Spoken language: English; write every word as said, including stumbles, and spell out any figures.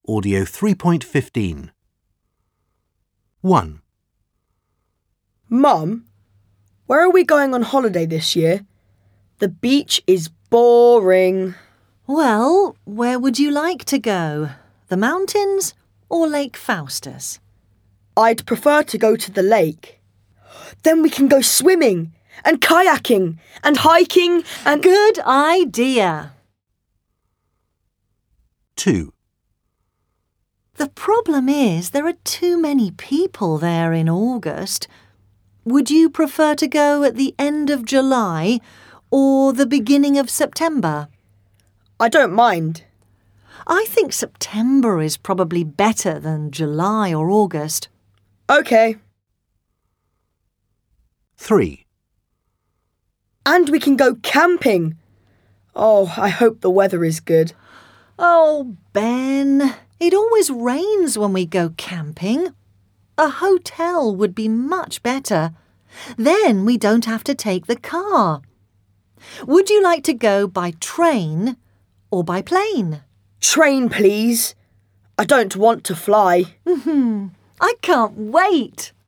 Audio three point fifteen. one. Mum, where are we going on holiday this year? The beach is boring. Well, where would you like to go? The mountains or Lake Faustus? I'd prefer to go to the lake. Then we can go swimming and kayaking and hiking and... Good idea. two. The problem is there are too many people there in August. Would you prefer to go at the end of July or the beginning of September? I don't mind. I think September is probably better than July or August. OK. three. And we can go camping. Oh, I hope the weather is good. Oh, Ben, it always rains when we go camping. A hotel would be much better. Then we don't have to take the car. Would you like to go by train or by plane? Train, please. I don't want to fly. I can't wait.